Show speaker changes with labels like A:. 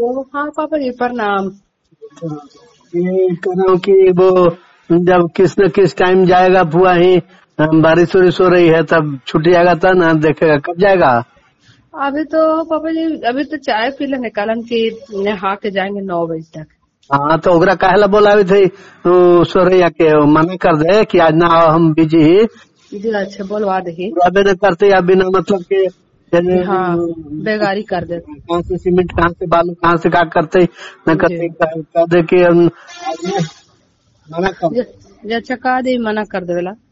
A: Hello. हाँ पापा जी प्रणाम।
B: ये कह रहा हूँ कि वो जब किस न किस टाइम जाएगा बुआ ही, बारिश वारिश हो रही है तब छूट जाएगा तब ना देखेगा कब जाएगा।
A: अभी तो पापा जी अभी तो चाय पी ले निकालन की नहा के जाएंगे 9 बजे तक।
B: हाँ तो ओकरा काहेला बोलावी थी सोरैया के मना कर दे कि आज ना आओ हम बिजी ही।
A: जी अच्छा बोलवा दही।
B: अबे न करते या बिना मतलब के जैसे,
A: हाँ बेगारी कर दे।
B: कहाँ से सीमेंट कहाँ से बालू कहाँ से का करते न करते
A: जी
B: कह दे के आज मना कर।
A: जे अच्छा कहा दे मना कर देवेला।